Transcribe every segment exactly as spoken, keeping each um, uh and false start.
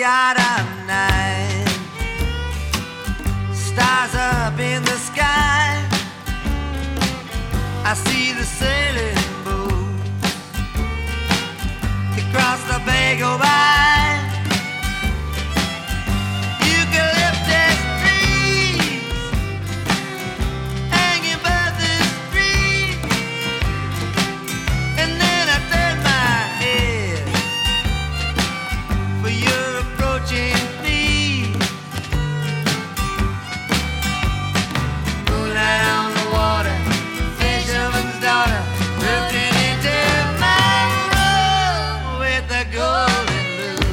out of night. Stars up in the sky. I see the sailing boats. They cross the bay, go by. Eucalyptus trees hanging above the street. And then I turn my head for your approaching feet. Moonlight on the water, fisherman's daughter, looking into my room with the golden lure.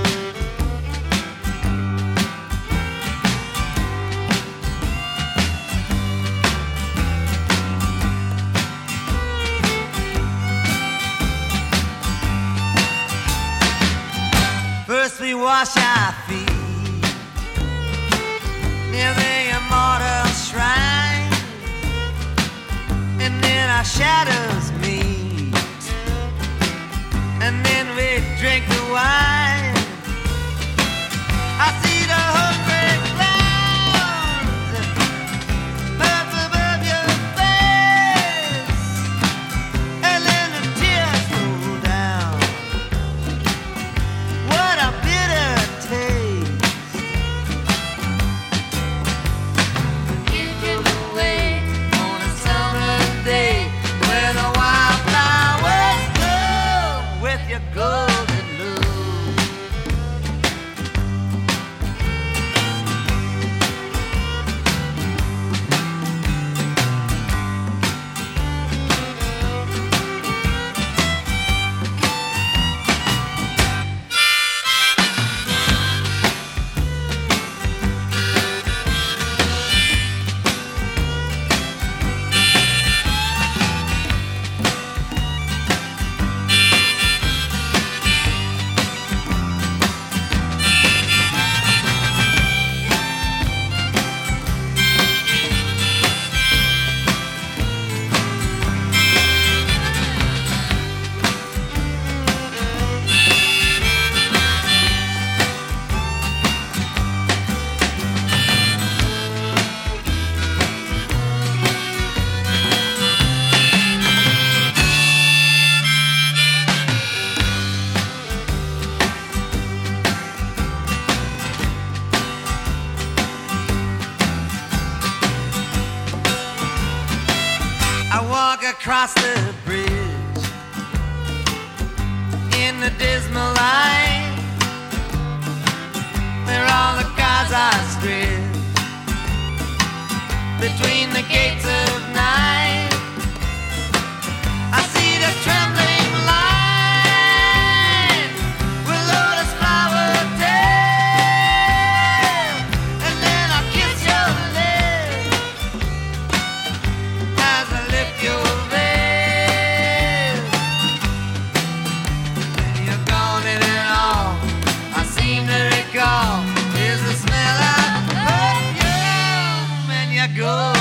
First we wash our feet near the immortal shrine, and then our shadows meet, and then we drink the wine. I see the hungry clouds up above your face, and then the tears roll down. What a bitter taste. You drove away on a summer day where the wildflowers bloom with your golden lure. I walk across the bridge in the dismal light, where all the cars are stripped between the gates of night. I see the trembling line with lotus flower tail, and then I kiss your lips as I lift your veil. And you're gone, and then all I seem to recall is the smell of perfume and your gold.